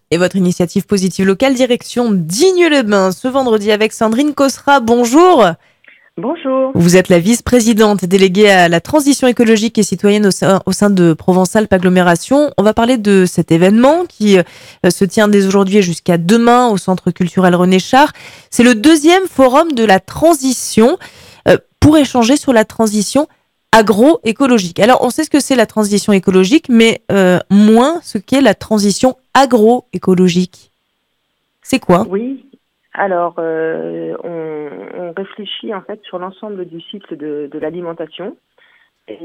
Et votre initiative positive locale, direction Digne-les-Bains, ce vendredi avec Sandrine Cosra. Bonjour. Bonjour. Vous êtes la vice-présidente déléguée à la transition écologique et citoyenne au sein de Provence-Alpes Agglomération. On va parler de cet événement qui se tient dès aujourd'hui et jusqu'à demain au Centre culturel René Char. C'est le deuxième forum de la transition pour échanger sur la transition agroécologique. Alors, on sait ce que c'est la transition écologique, mais moins ce qu'est la transition agroécologique. C'est quoi ? Oui, alors on réfléchit en fait sur l'ensemble du cycle de l'alimentation et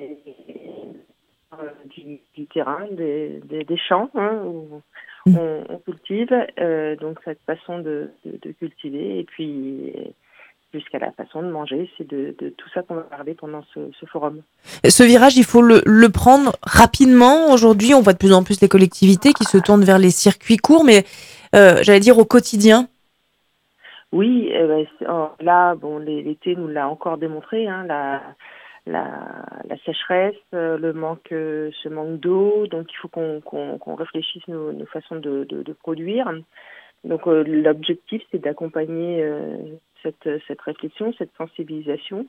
du terrain, des champs où on cultive, donc cette façon de cultiver et puis jusqu'à la façon de manger, c'est de tout ça qu'on va parler pendant ce forum. Ce virage, il faut le prendre rapidement. Aujourd'hui, on voit de plus en plus les collectivités qui se tournent vers les circuits courts, mais j'allais dire au quotidien. Oui, là, bon, l'été nous l'a encore démontré, hein, la sécheresse, ce manque d'eau, donc il faut qu'on réfléchisse nos façons de produire. Donc l'objectif, c'est d'accompagner cette réflexion, cette sensibilisation.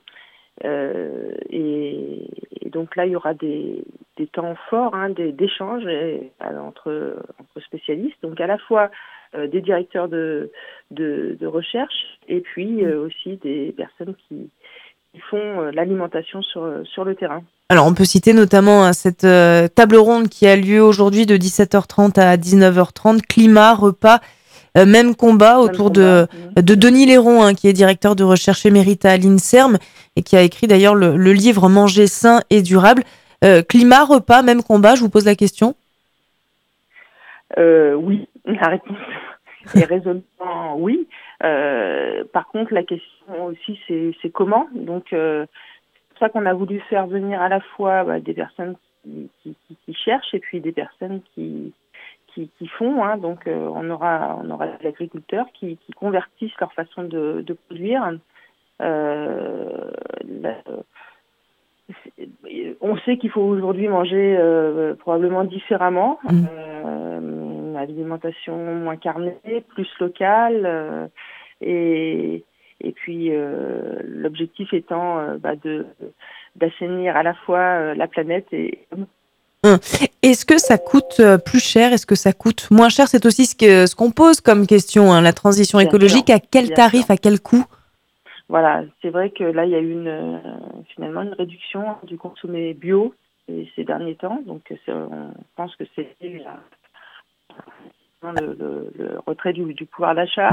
Et donc là, il y aura des temps forts, hein, d'échanges entre spécialistes. Donc à la fois des directeurs de recherche et puis aussi des personnes qui font l'alimentation sur le terrain. Alors, on peut citer notamment cette table ronde qui a lieu aujourd'hui de 17h30 à 19h30, climat, repas, même combat, autour de Denis Léron, hein, qui est directeur de recherche émérite à l'INSERM et qui a écrit d'ailleurs le livre Manger sain et durable. Climat, repas, même combat, je vous pose la question. Oui, la réponse est résolument oui. Par contre, la question aussi, c'est comment. Donc, c'est pour ça qu'on a voulu faire venir à la fois des personnes qui cherchent et puis des personnes qui font. Hein. Donc, on aura des agriculteurs qui convertissent leur façon de produire. On sait qu'il faut aujourd'hui manger probablement différemment. Une alimentation moins carnée, plus locale. Et puis, l'objectif étant d'assainir à la fois la planète et... Est-ce que ça coûte plus cher ? Est-ce que ça coûte moins cher ? C'est aussi ce qu'on pose comme question, hein, la transition écologique. À quel tarif, à quel coût ? Voilà, c'est vrai que là, il y a eu finalement une réduction du consommé bio ces derniers temps. Donc, on pense que c'est le retrait du pouvoir d'achat.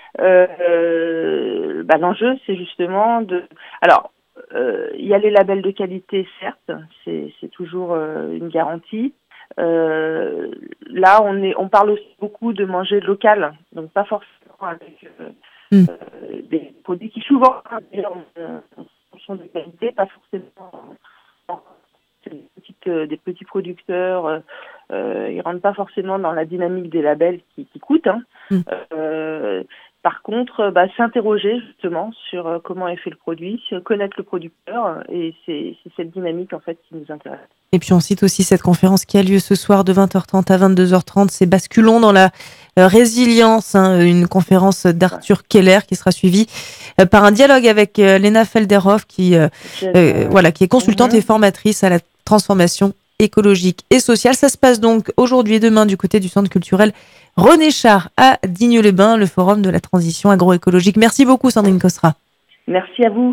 L'enjeu, c'est justement Alors, il y a les labels de qualité, certes, c'est toujours une garantie. Là, on parle aussi beaucoup de manger local, donc pas forcément avec des produits qui souvent sont de qualité, pas forcément des petits producteurs. Ils rentrent pas forcément dans la dynamique des labels qui coûtent. Hein. Par contre, s'interroger justement sur comment est fait le produit, connaître le producteur, et c'est cette dynamique en fait qui nous intéresse. Et puis on cite aussi cette conférence qui a lieu ce soir de 20h30 à 22h30, c'est Basculons dans la résilience, hein, une conférence d'Arthur Keller qui sera suivie par un dialogue avec Léna Felderhoff qui est consultante et formatrice à la transformation écologique et sociale. Ça se passe donc aujourd'hui et demain du côté du Centre culturel René Char à Digne-les-Bains, le forum de la transition agroécologique. Merci beaucoup Sandrine Cosra. Merci à vous.